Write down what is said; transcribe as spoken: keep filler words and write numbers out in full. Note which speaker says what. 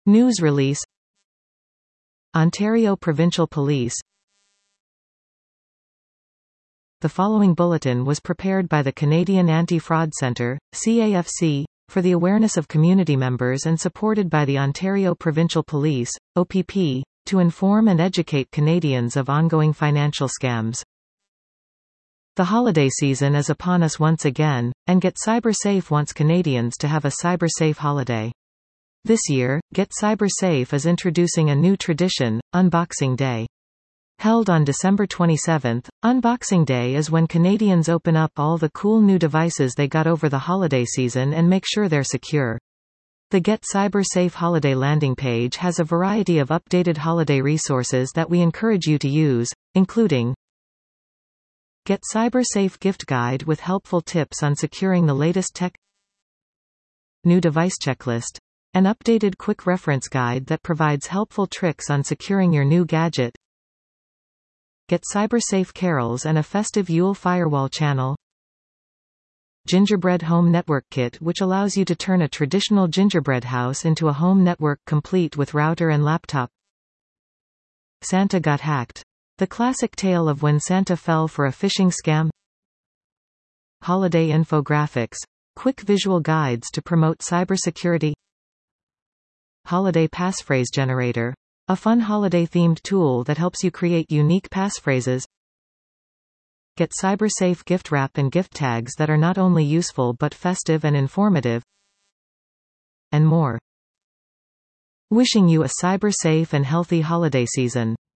Speaker 1: News release. Ontario Provincial Police. The following bulletin was prepared by the Canadian Anti-Fraud Centre, C A F C, for the awareness of community members and supported by the Ontario Provincial Police, O P P, to inform and educate Canadians of ongoing financial scams. The holiday season is upon us once again, and Get Cyber Safe wants Canadians to have a cyber-safe holiday. This year, Get Cyber Safe is introducing a new tradition, Unboxing Day. Held on December twenty-seventh, Unboxing Day is when Canadians open up all the cool new devices they got over the holiday season and make sure they're secure. The Get Cyber Safe holiday landing page has a variety of updated holiday resources that we encourage you to use, including Get Cyber Safe gift guide with helpful tips on securing the latest tech, new device checklist, an updated quick reference guide that provides helpful tricks on securing your new gadget, Get Cyber Safe carols and a festive Yule firewall channel, Gingerbread Home Network Kit, which allows you to turn a traditional gingerbread house into a home network complete with router and laptop, Santa Got Hacked, the classic tale of when Santa fell for a phishing scam, holiday infographics, quick visual guides to promote cybersecurity, holiday passphrase generator, a fun holiday-themed tool that helps you create unique passphrases, Get Cyber Safe gift wrap and gift tags that are not only useful but festive and informative, and more. Wishing you a cyber-safe and healthy holiday season.